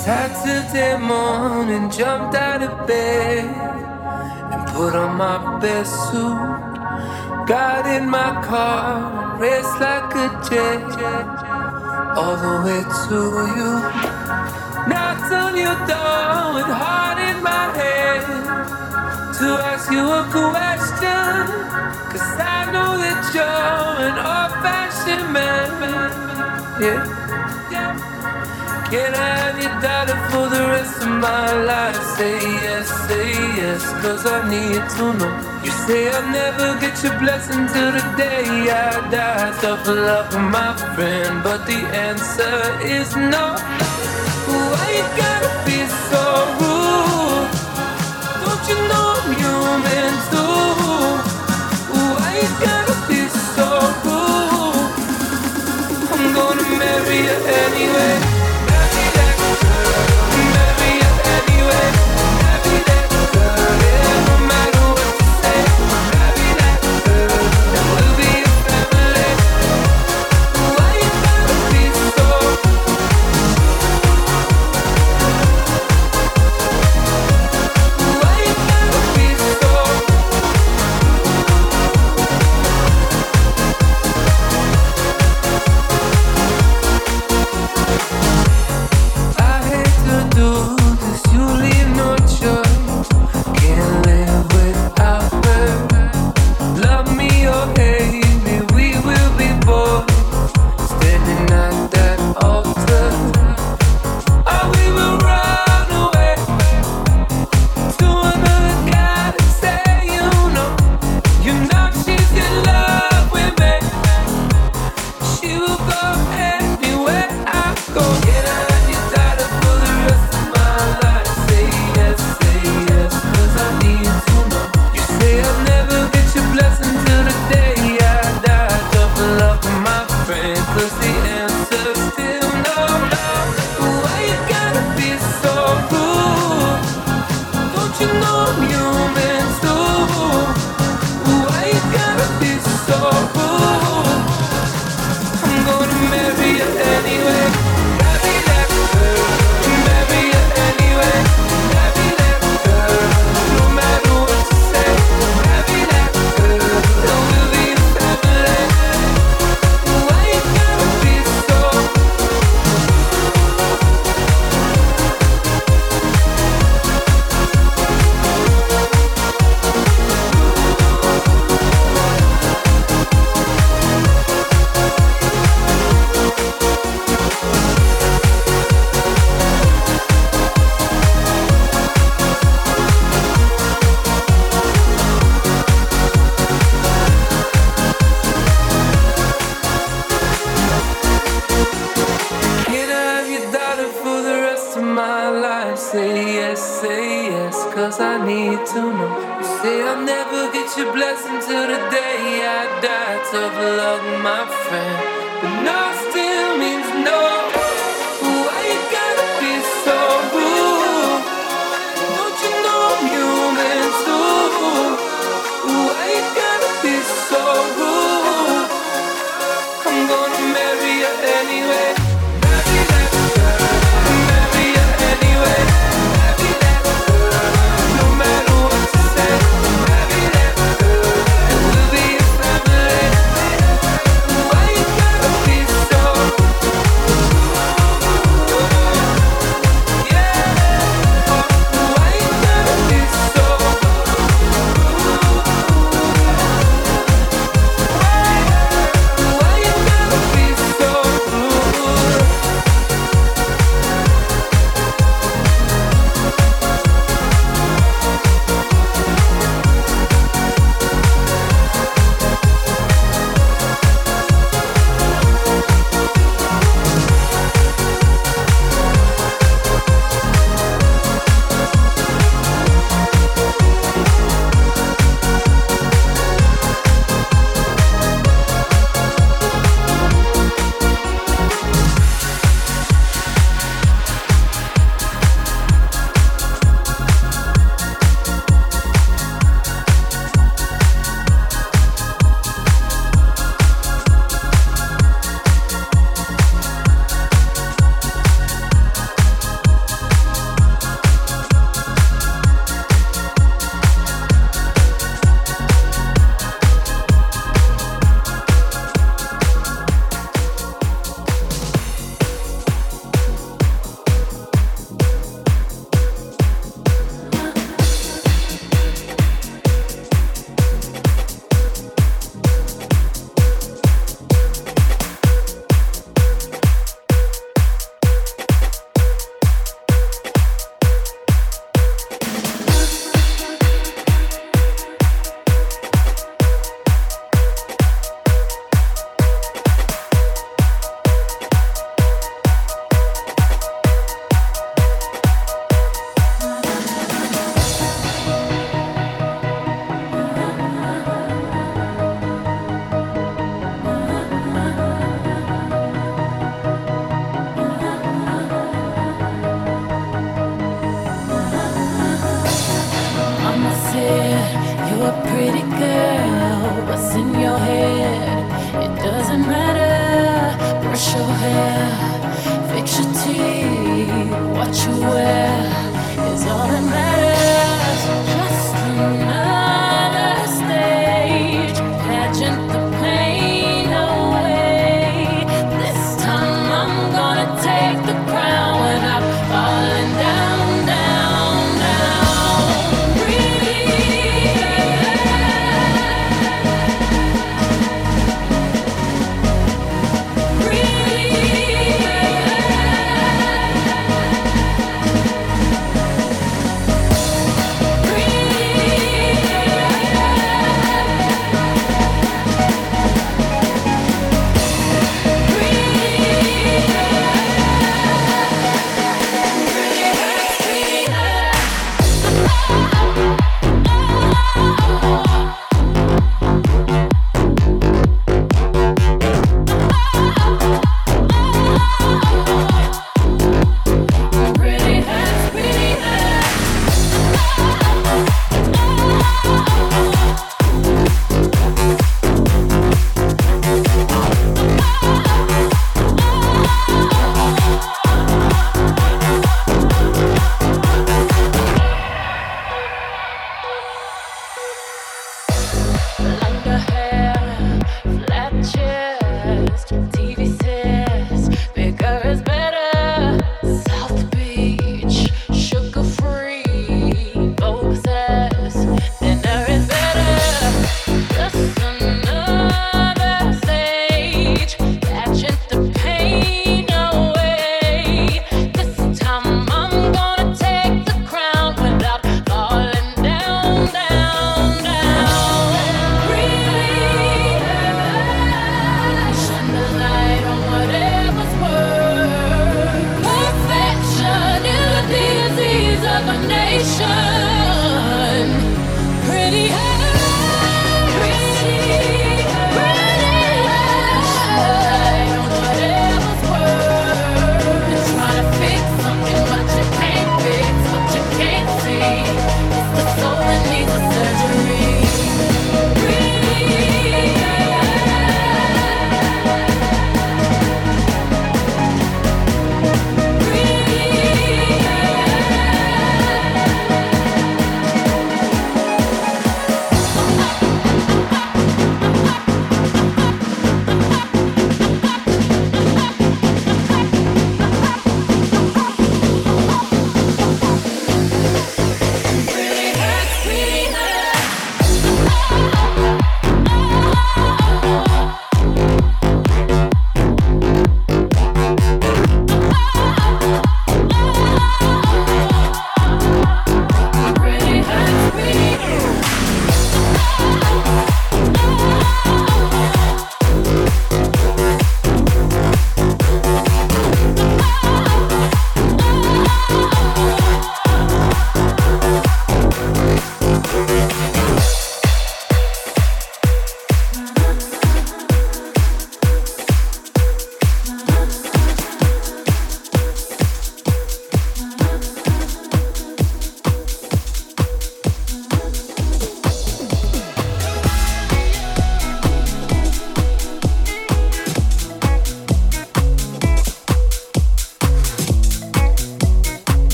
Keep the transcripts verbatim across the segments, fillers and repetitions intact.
Saturday morning, jumped out of bed and put on my best suit. Got in my car, raced like a jet, all the way to you. Knocked on your door with heart in my head to ask you a question, 'cause I know that you're an old-fashioned man. Yeah. Can I have your daughter for the rest of my life? Say yes, say yes, 'cause I need to know. You say I'll never get your blessing till the day I die. Tough luck, my friend, but the answer is no. Why you gotta be so rude? Don't you know I'm human too? Why you gotta be so rude? I'm gonna marry you anyway. We'll be right back.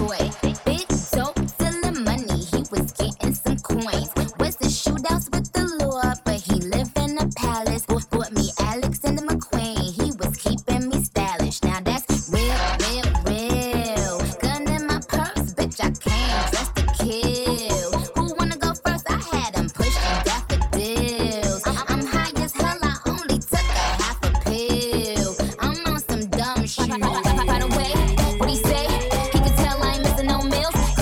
boy. Big dope, selling money, he was getting some coins. Was the shootouts with the law, but he lived in a palace. Bought me Alexander McQueen, he was keeping me stylish. Now that's real, real, real. Gun in my purse, bitch, I came just to kill. Who wanna go first? I had him pushing daffodils. I'm high as hell, I only took a half a pill. I'm on some dumb shit. By the way, what he say? He could tell I ain't missing no meals.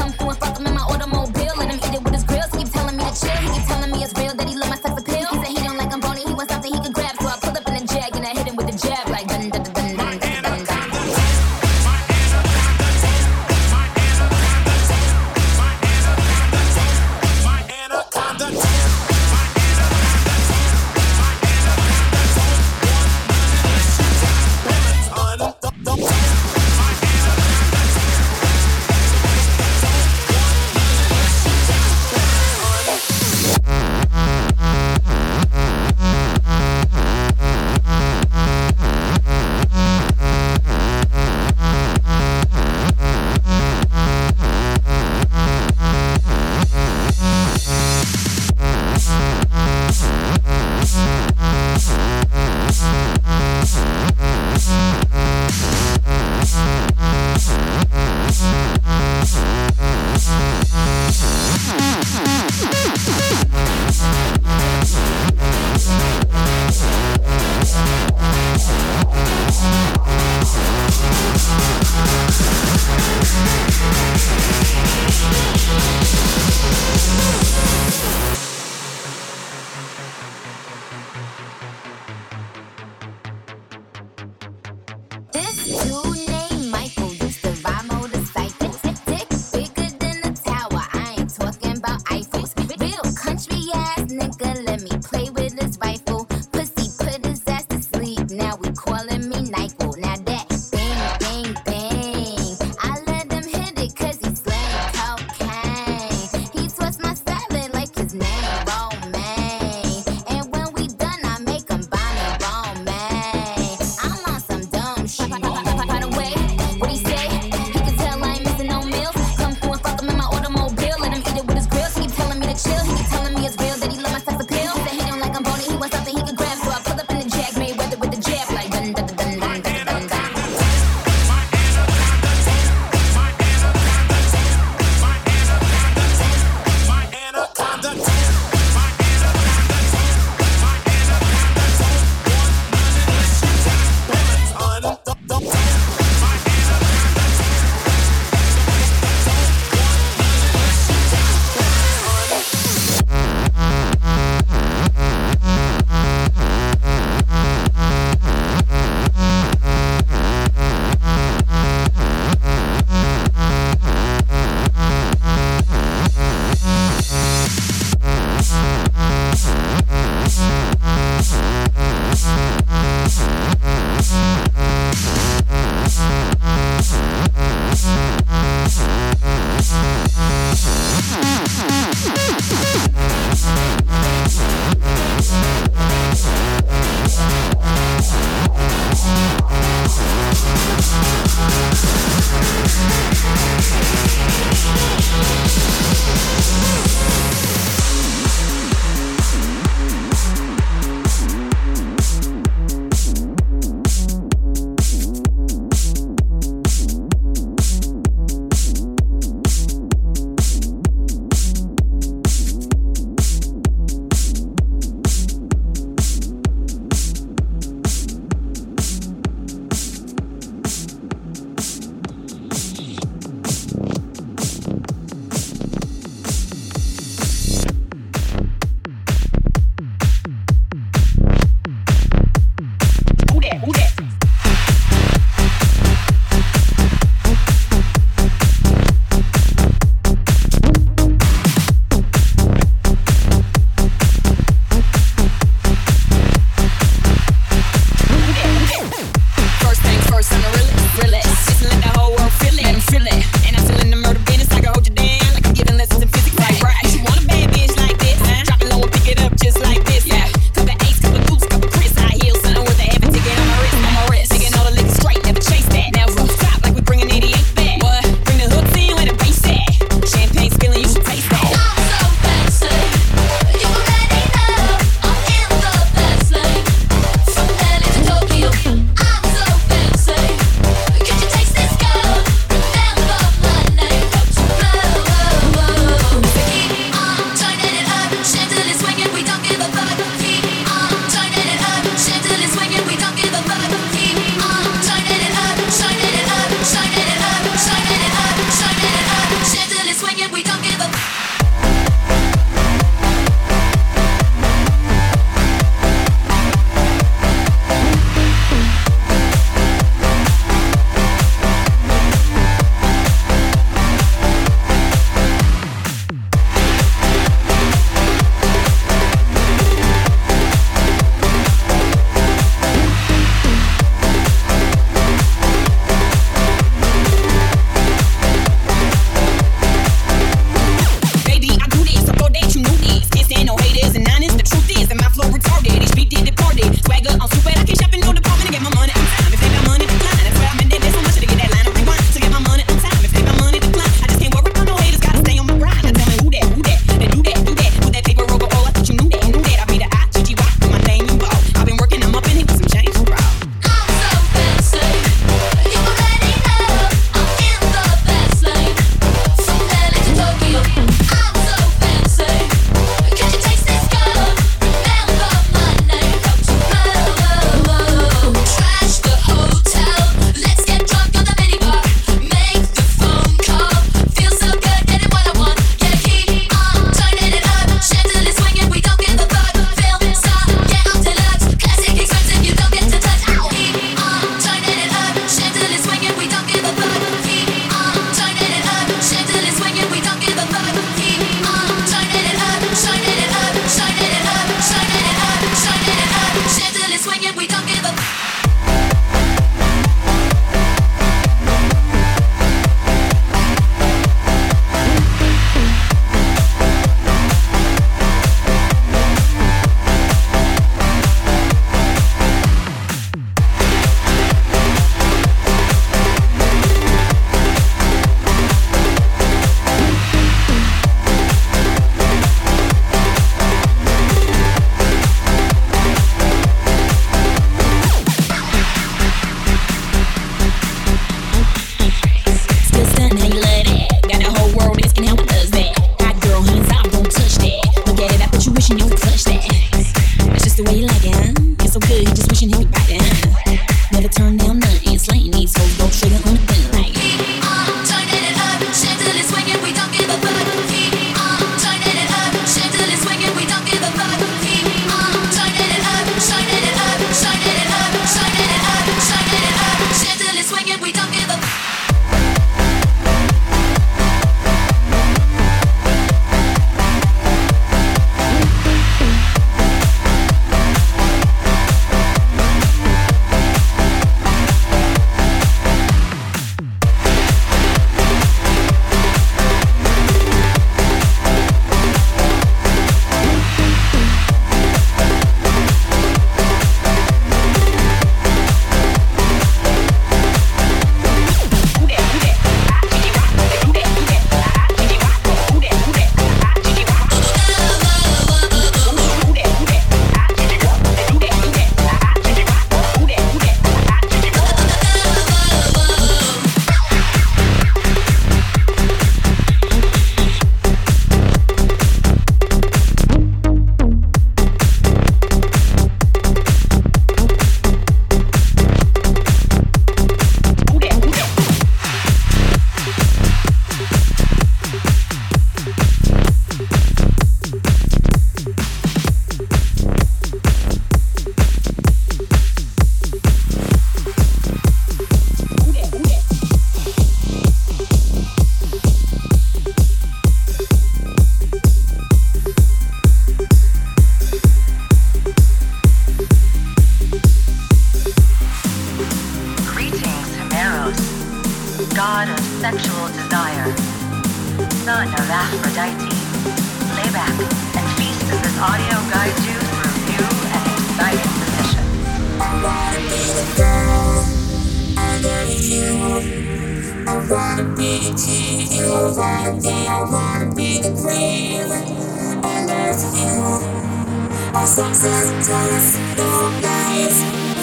son of Aphrodite. Lay back and feast as this audio guides you through new and exciting positions. I wanna be the girl under you. I wanna be the king, you wanna be, I wanna be the queen. I love you. Our songs and dance, no lies.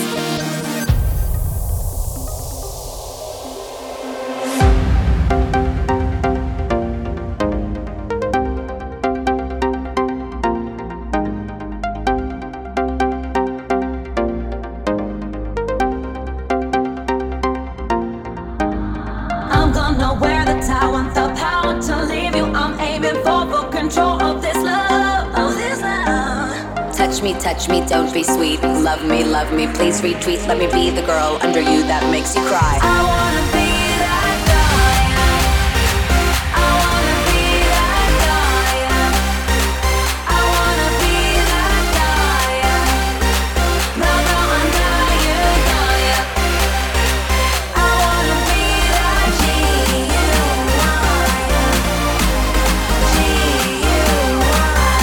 Touch me, touch me, don't be sweet. Love me, love me, please retweet. Let me be the girl under you that makes you cry. I wanna be that guy. I wanna be that guy. I wanna be that guy. No, no, under you, guy. I wanna be that G U Y. G U Y.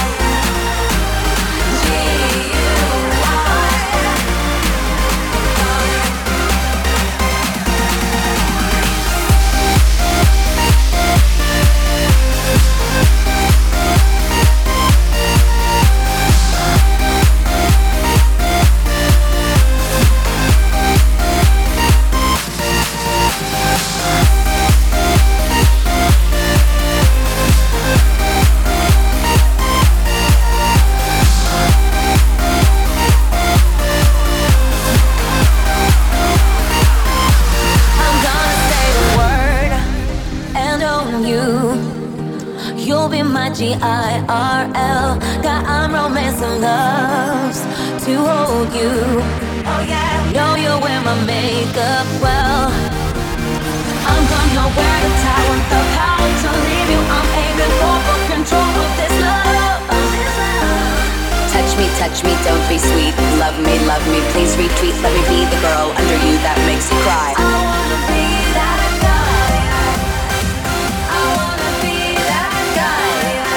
G I R L. Got I'm romance and loves to hold you. Oh yeah. Know you wear my makeup well. I'm gonna wear the talent, the power to leave you. I'm aiming for full control of this love. Touch me, touch me, don't be sweet. Love me, love me, please retweet. Let me be the girl under you that makes you cry. I wanna be that guy. I wanna be that guy.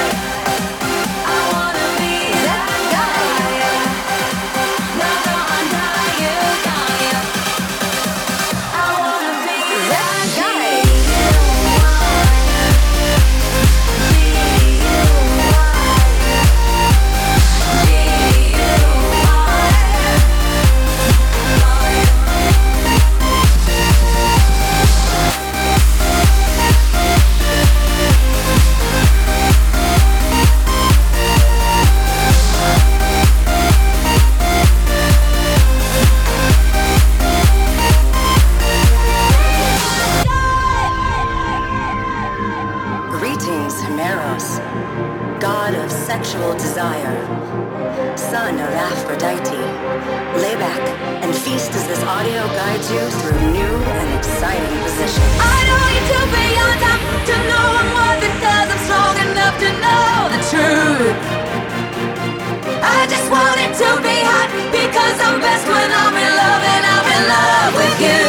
Sexual desire, son of Aphrodite. Lay back and feast as this audio guides you through new and exciting positions. I don't need to be on top to know I'm worth it, cause I'm strong enough to know the truth. I just want it to be hot because I'm best when I'm in love, and I'm in love with you.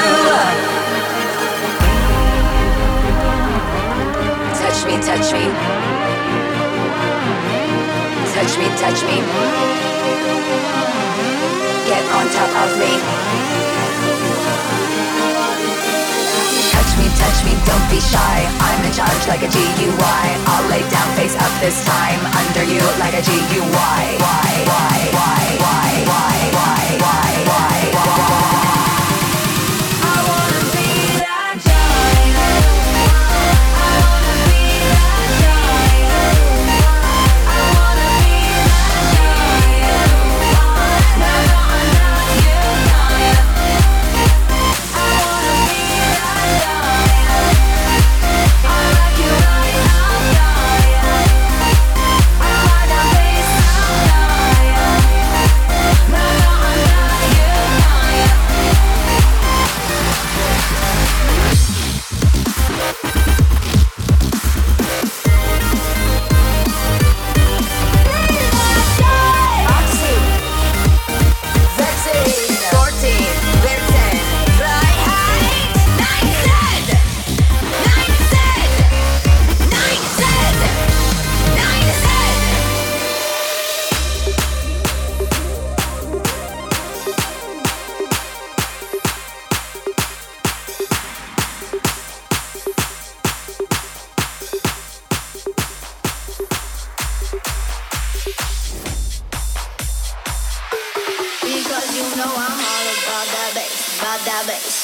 Touch me, touch me. Touch me, touch me. Get on top of me. Touch me, touch me, don't be shy. I'm in charge like a G U Y. I'll lay down face up this time under you like a G U Y. Why, why, why, why, why, why, why, why, why? I wanna be that guy. I wanna be that guy. I wanna be that guy. Never under you, guy. I wanna be that guy. I like you right now, guy. I like that face now, guy.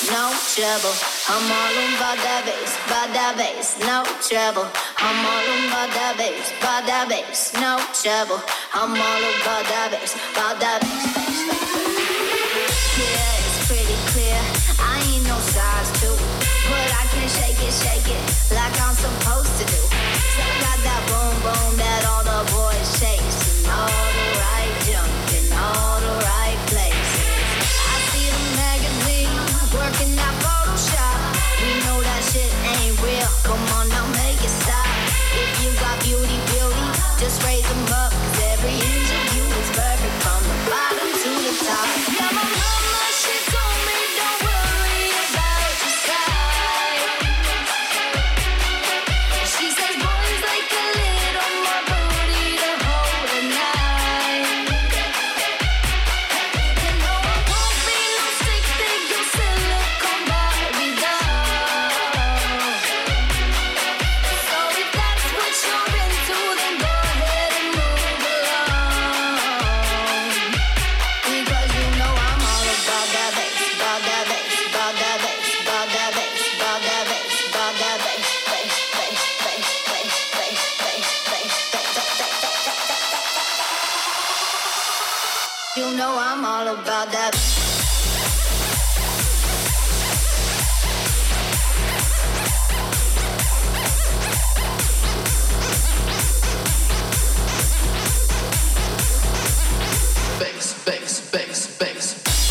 no trouble. I'm all about that bass, about that bass, no trouble. I'm all about that bass, about that bass, no trouble. I'm all about that bass, about that bass, bass, bass, bass. Yeah, it's pretty clear. I ain't no size two, but I can shake it, shake it like I'm supposed to do. 'Cause I got that boom boom that all the boys chase, and all the right junk in all the right places. I see the magazine working that Photoshop. We know that shit ain't real. Come on now, make it stop. If you got beauty, beauty, just raise them up. 'Cause every inch of you is perfect from the bottom to the top. Yeah, my mama, she told me don't worry about your size. She says boys like a little more booty to hold at night. You know I won't be no stick figure silicone Barbie doll. So if that's what you're into, then go ahead and move along. Because you know I'm all about that bass, about that bass, about that bass, about that bass, about that bass, about that bass, bass, bass, bass, bass, bass, bass, bass, bass, bass. You know I'm all about that. Bass, bass, bass, bass.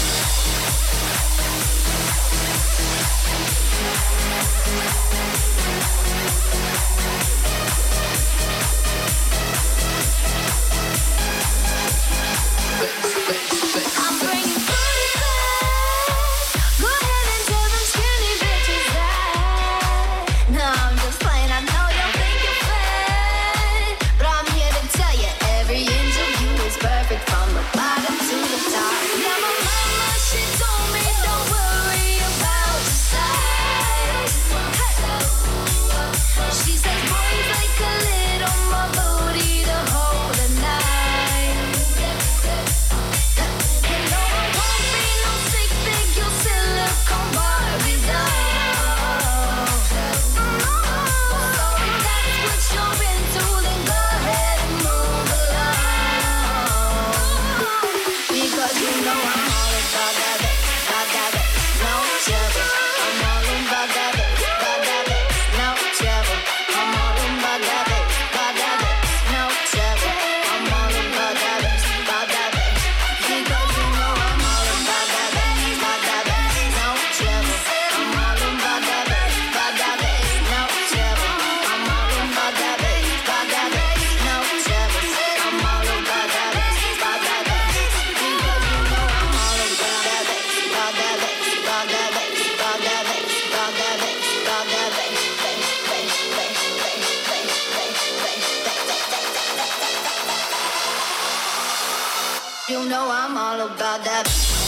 I'm bringing booty back. Go ahead and tell them skinny bitches that. No, I'm just playing. I know you'll think you're fat, but I'm here to tell you every inch of you is perfect from the bottom to the top. Yeah, my mama, she told me don't worry about your size. She says boys like a little more booty to hold at night. You know I won't be no stick figure silicone Barbie doll. So if that's what you're into, then go ahead and move along. Because you know I'm all about that bass, about that bass, no trouble. I'm all about that bass, about that bass, no trouble. I'm all about that bass, about that bass, no trouble. I'm all about that bass, about that bass. Because you know I'm all about that bass, about that bass, no trouble. I'm all about that bass, about that bass, no trouble. I'm all about that bass, about that bass, no trouble. I'm all about that bass, about that bass. Because you know I'm all about that bass, about that bass, about that bass, about that bass, about that bass, about that bass, bass, bass, bass, bass, bass, bass, bass, bass. You know I'm all about that.